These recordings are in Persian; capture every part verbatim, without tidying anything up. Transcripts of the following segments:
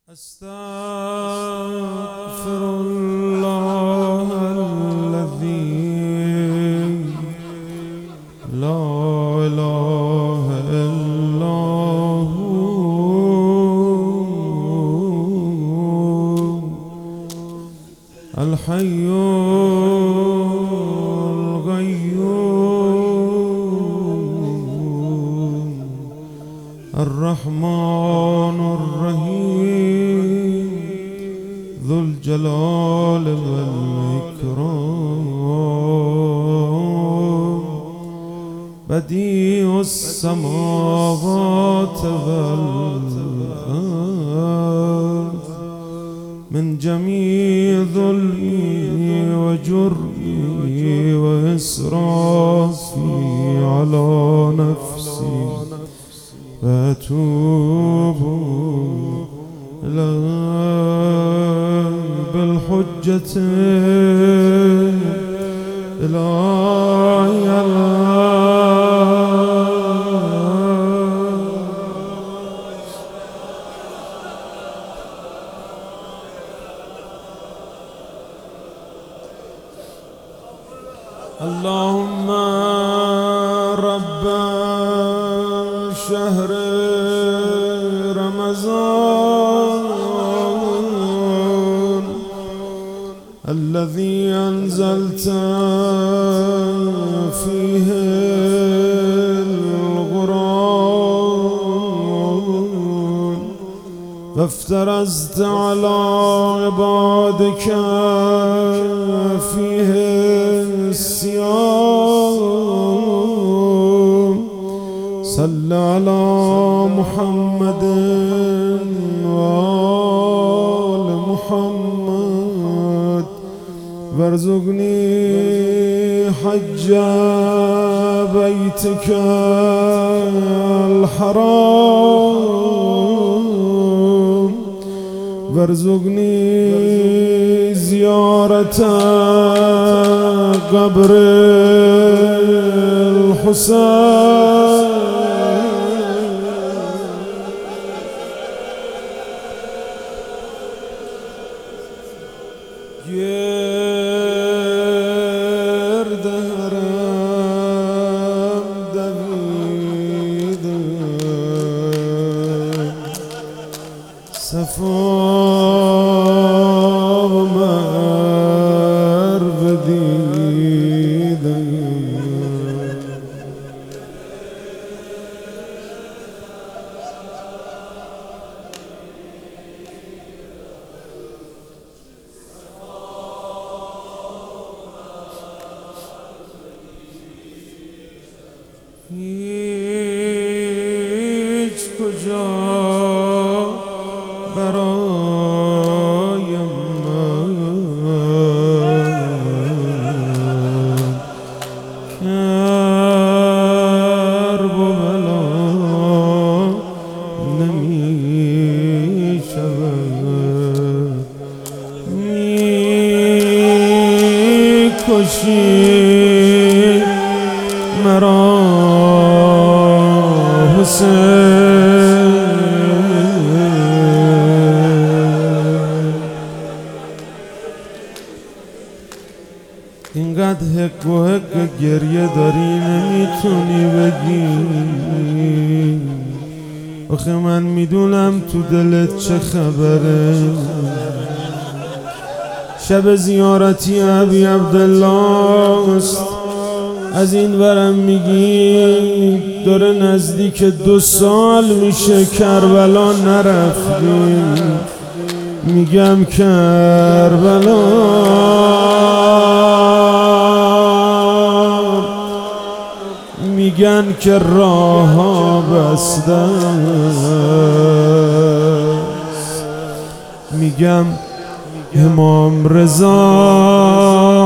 أستغفر الله الذي لا إله إلا هو الحي القيوم الرحمن الرحيم ذو الجلال والإكرام بديع السماوات والأرض من جميع ظلمي وجرمي وإسرافي على نفسي فأتوب إليه بالحجة إلهي اللهم رب شهر رمضان الذي أنزلت فيه القرآن فافترزت على عبادك فيه الصيام صل على محمد وآل محمد وارزقني حج بيتك الحرام وارزقني زيارة قبر الحسين گرد حرم دویدم صفا و مروه دیدم هیچ کجا برای من کرب و بلا نمی شود می کشی مرا حسین اینقدر حق و حق گریه داری نمیتونی بگی آخه من میدونم تو دلت چه خبره شب زیارتی ابی عبدالله است از این ورم میگی داره نزدیک دو سال میشه کربلا نرفتیم میگم کربلا میگن که راه ها بسته است میگم امام رضا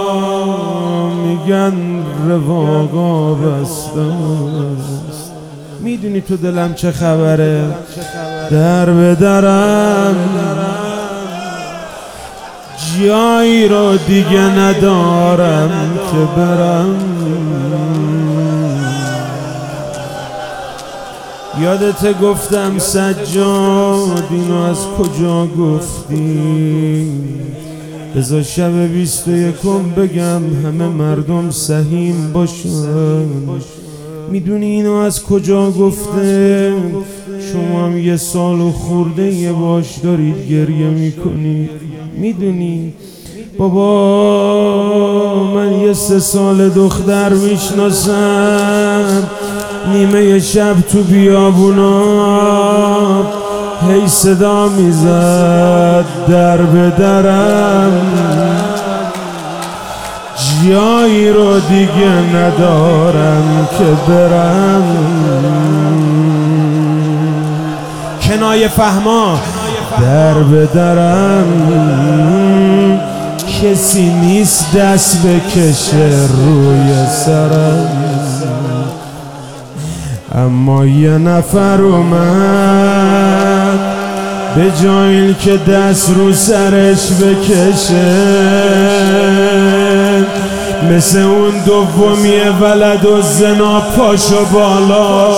میگن رواقا بسته است میدونی تو دلم چه خبره در به درم جایی رو دیگه ندارم که برم یادت گفتم سجاد اینو از کجا گفتی؟ بذار شب بیست و یکم بگم همه مردم سهیم باشن. میدونی اینو از کجا گفته؟ شما هم یه سال و خورده یه باش دارید گریه میکنید. میدونی بابا من یه سه سال دختر میشناسم، نیمه یه شب تو بیابونا هی صدا میزد در به درم، جایی رو دیگه ندارم که برم. کنایه فهما در به درم، کسی نیست دست بکشه روی سرم. اما یه نفر اومد به جایی که دست رو سرش بکشه، مثل اون دومی ولد و زنا پاشو بالا.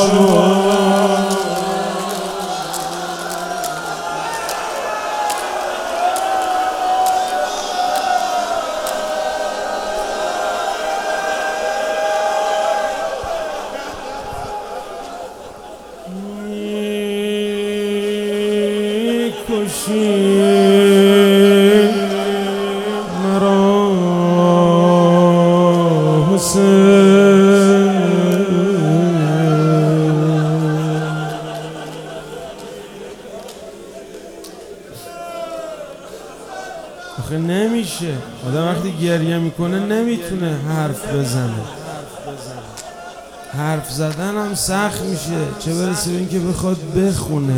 کشی مرا حسین، آخه نمیشه آدم وقتی گریه میکنه نمیتونه حرف بزنه. حرف زدن هم سخت میشه، چه برسه به این که بخواد بخونه.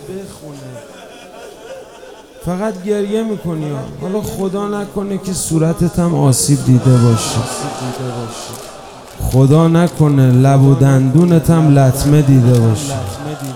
فقط گریه میکنی. حالا خدا نکنه که صورتت هم آسیب دیده باشه، خدا نکنه لب و دندونت هم لطمه دیده باشه.